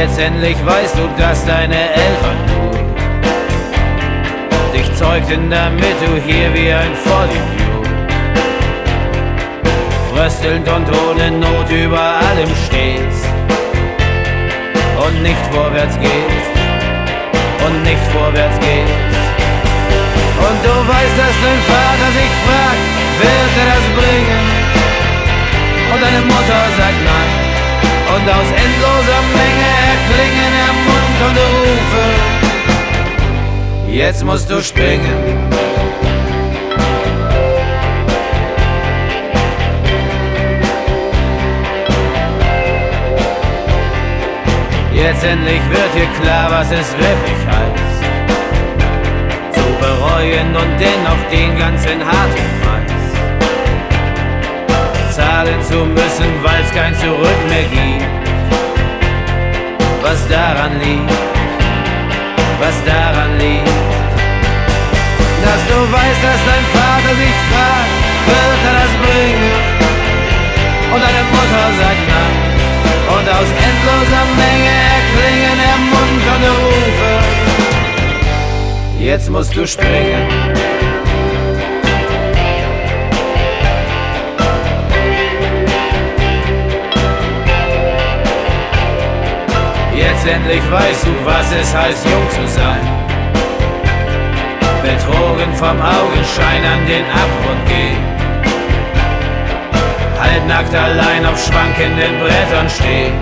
Jetzt endlich weißt du, dass deine Eltern dich zeugten, damit du hier wie ein Vollidiot fröstelnd und ohne Not über allem stehst und nicht vorwärts gehst und nicht vorwärts gehst. Und du weißt, dass dein Vater sich fragt, wird er das bringen? Und deine Mutter sagt nein. Und aus endloser Menge erklingen ermunternde Rufe. Jetzt musst du springen. Jetzt endlich wird dir klar, was es wirklich heißt, zu bereuen und dennoch den ganzen harten Preis zahlen zu müssen, weil's kein Zurück mehr gibt. Was daran liegt, dass du weißt, dass dein Vater sich fragt, wird er das bringen? Und deine Mutter sagt nein. Und aus endloser Menge erklingen ermunternde Rufe. Jetzt musst du springen. Jetzt endlich weißt du, was es heißt, jung zu sein. Betrogen vom Augenschein an den Abgrund gehen. Halbnackt allein auf schwankenden Brettern stehen.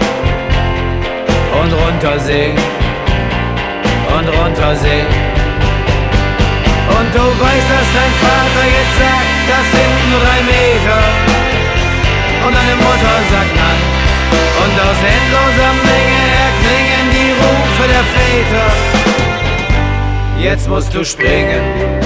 Und runtersehen. Und runtersehen. Und du weißt, dass dein Vater jetzt sagt, das sind nur 3 Meter. Und deine Mutter sagt nein. Und aus endloser Menge erklingen die Rufe der Väter. Jetzt musst du springen.